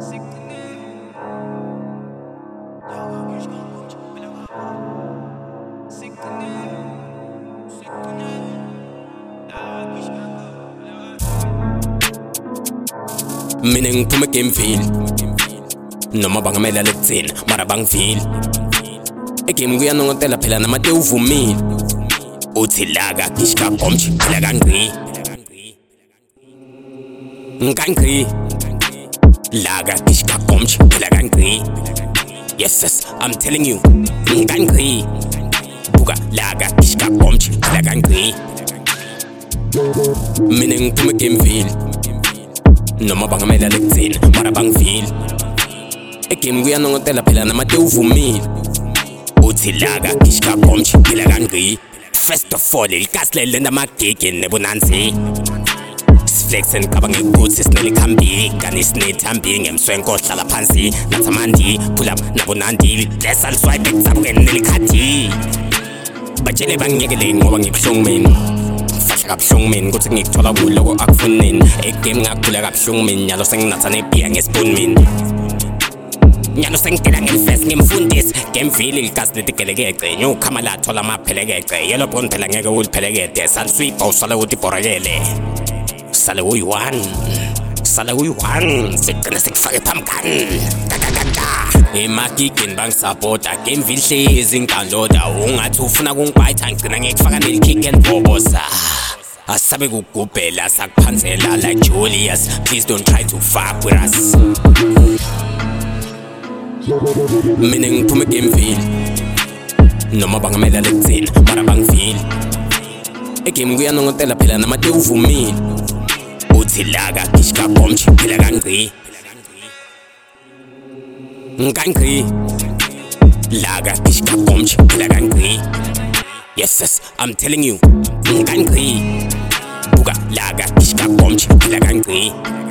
Mina ngiphume egameville noma bangamela lekuthina mara bangivile egame kuyanongotela phela namate uvumile uthi laka kishka komchi phela kangri ngangri laka kishka komchi phela kangri. Yes, I'm telling you ngangri buka laka kishka komchi phela kangri. Mina ngiphume egameville noma bangamela lekuthina mara bangivile egame kuyanongotela phela namate uvumile uthi laka kishka komchi phela kangri. First of all ilkasi lelenda magigi nebunanzi siflexen kabanga ukuthi sinelikhambili kani sinethambi ngemswenko hlala phansi nathamandi pull up nabonandi lesal swipe ekuzabukeni nelikhadi batshele bangiyekele ngoba ngikuhlungu mina fahla kabuhlungu mina ukuthi ngikuthola kuloko akufunini egame ngakhula kabuhlungu mina nyalo senginatha nebhiya ngespoon mina nyalo sengidela ngelifesi ngimfundisi ngemvile ilgasi letigelekece nyukhama lathola amaphelekece yelo bond phela ngeke uliphelekedde saluswipa usale uthi borekele sale uyi-1 sigcine sikufake phamkani emagigini bangisapota ngemvile hlezi ngidownloada ungathi ufuna kungibhayitha ngigcina ngikufaka nelikick and bobosa asabe kugubhela sakuphanzela like Julius. Please don't try to fuck with us. Mina ngiphume egameville noma bangamela lekuthina mara bangivile egame kuyanongotela phela namate uvumile uthi laka kishka komchi phela kangri ngangri laka kishka komchi phela kangri. Yes, I'm telling you ngangri buka laka kishka komchi phela kangri.